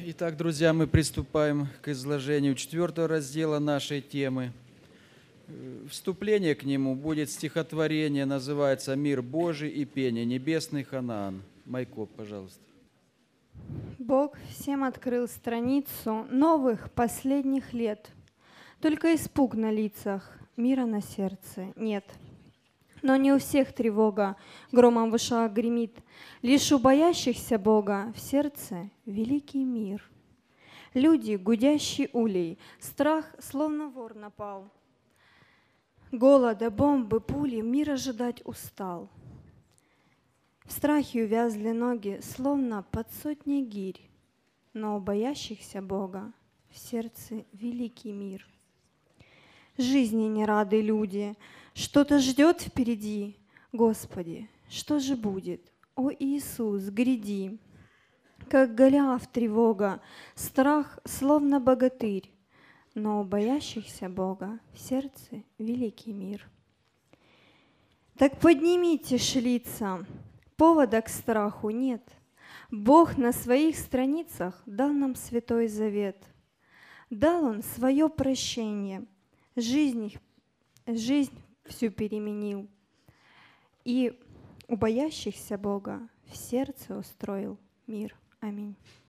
Итак, друзья, мы приступаем к изложению 4 раздела нашей темы. Вступление к нему будет стихотворение, называется «Мир Божий и пение, небесный Ханаан». Майко, пожалуйста. Бог всем открыл страницу новых последних лет. Только испуг на лицах, мира на сердце нет. Но не у всех тревога громом в ушах гремит. Лишь у боящихся Бога в сердце великий мир. Люди, гудящий улей, страх словно вор напал. Голода, бомбы, пули мир ожидать устал. В страхе увязли ноги, словно под сотней гирь. Но у боящихся Бога в сердце великий мир. Жизни не рады люди, что-то ждет впереди. Господи, что же будет? О Иисус, гряди! Как Голиаф тревога, страх словно богатырь. Но у боящихся Бога в сердце великий мир. Так поднимитесь лица, повода к страху нет. Бог на своих страницах дал нам Святой Завет. Дал Он свое прощение, жизнь всю переменил. И у боящихся Бога в сердце устроил мир. Аминь.